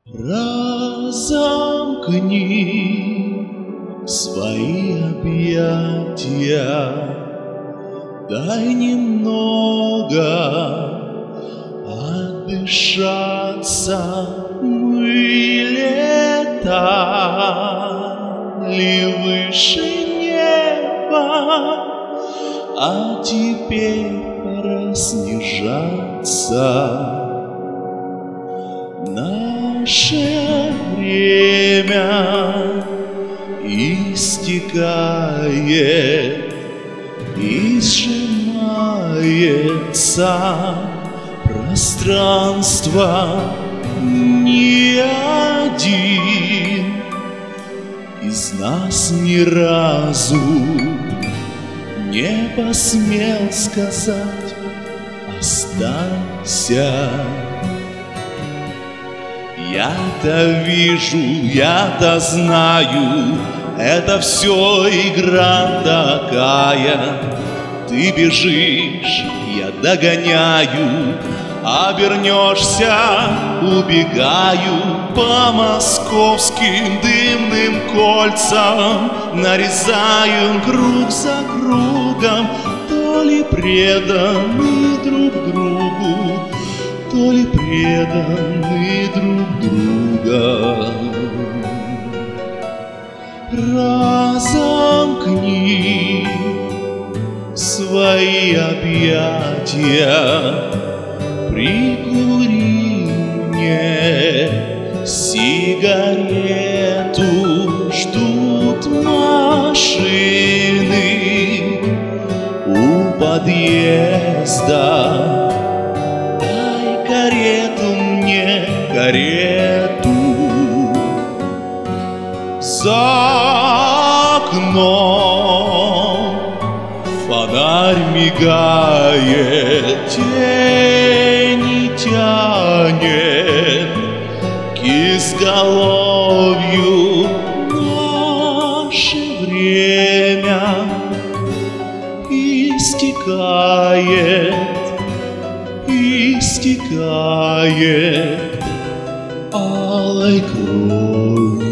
Разомкни свои объятия, дай немного отдышаться. Мы летали выше неба, а теперь пора снижаться. Наше время истекает и сжимается пространство. Ни один из нас ни разу не посмел сказать «останься». Я-то вижу, я-то знаю, это все игра такая. Ты бежишь, я догоняю, обернешься, убегаю по московским дымным кольцам, нарезаю круг за кругом, то ли преданы друг другу, то ли преданы друг друга. Разомкни свои объятия, прикури мне сигарету, ждут машины у подъезда. Карету мне, карету. За окном фонарь мигает, тени тянет к изголовью. Наше время истекает алой кровью.